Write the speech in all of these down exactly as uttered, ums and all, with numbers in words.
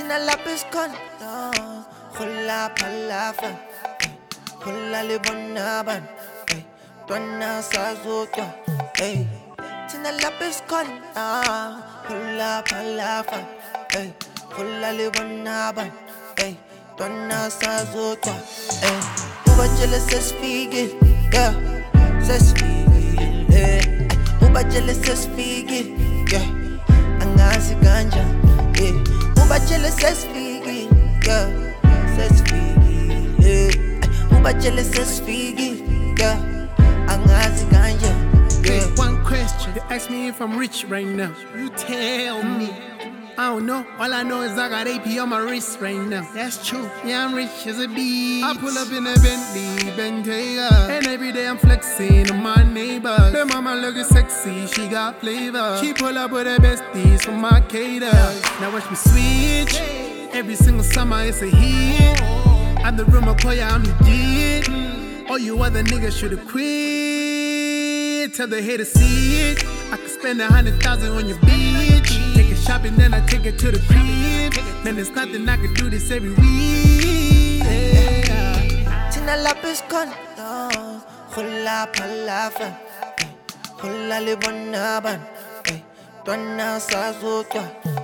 Tina lapis con no Hula palafa Hula libonaban Twana sazutwa Tina lapis con no Hula palafa Hula libonaban Twana sazutwa Uba jealous says figgy yeah says figgy yeah Uba jealous says figgy yeah Angazi ganja yeah Uba jealous says figgy yeah says figgy yeah Uba jealous says figgy yeah Angazi ganja yeah. One question, they ask me if I'm rich right now. You tell me. I don't know, all I know is I got A P on my wrist right now. That's true, yeah, I'm rich as a bee. I pull up in a Bentley, Bentayga, and every day I'm flexing on my neighbors. The mama looking sexy, she got flavor. She pull up with her besties from my cater. Now watch me switch, every single summer it's a hit. I'm the real McCoy, I'm legit. All you other niggas should've quit. Tell the haters see it. I could spend a hundred thousand on your bitch. Take it shopping, then I take it to the crib. Man, there's nothing I can do this every week. Yeah. Tina lapis con no Hula palafa Hula libonaban Twana sazutwa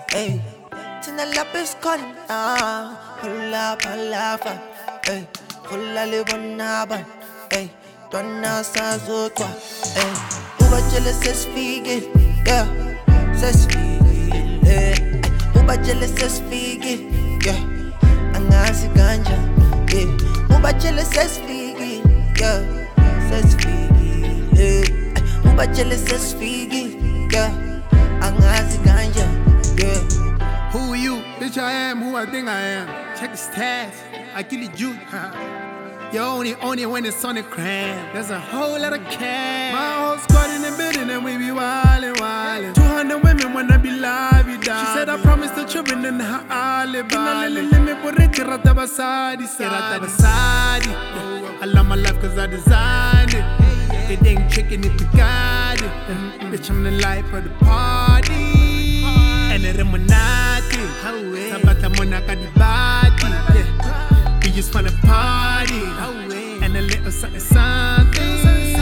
Tina lapis con no Hula palafa Hula libonaban Twana sazutwa Uba jealous says figgy yeah says figgy yeah Uba jealous says figgy yeah Angazi ganja yeah Uba jealous says figgy yeah says figgy yeah Uba jealous says figgy yeah Angazi ganja yeah. Who are you? Bitch, I am who I think I am. Check the stats, I kill it juke. You only own it when it's on the cram. There's a whole lot of cash. My whole squad in the building and we be wildin', wildin'. Two hundred women wanna be live, you die. She said I promised the children in her olive. Let me put it in Ratabasadi, Ratabasadi. I love my life cause I designed it. It ain't chicken if you got it. Bitch, I'm the life of the party. And the Remonati. Sabata Monaka di Bati. We just wanna party. And a little something, something.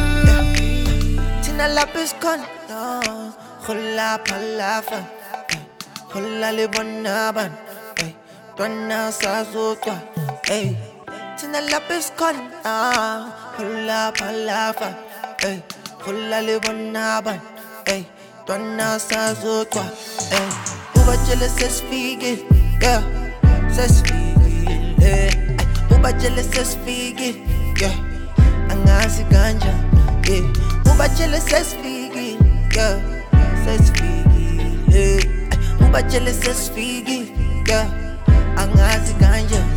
Tina lapis con no Hula palafa Hula libonaban Twana sazutwa Tina lapis con no Hula palafa Hula libonaban Twana sazutwa Uba jealous says figgy yeah says figgy yeah Uba jealous says figgy yeah Angazi ganja yeah Uba jealous says figgy yeah says figgy yeah Uba jealous says figgy yeah Angazi ganja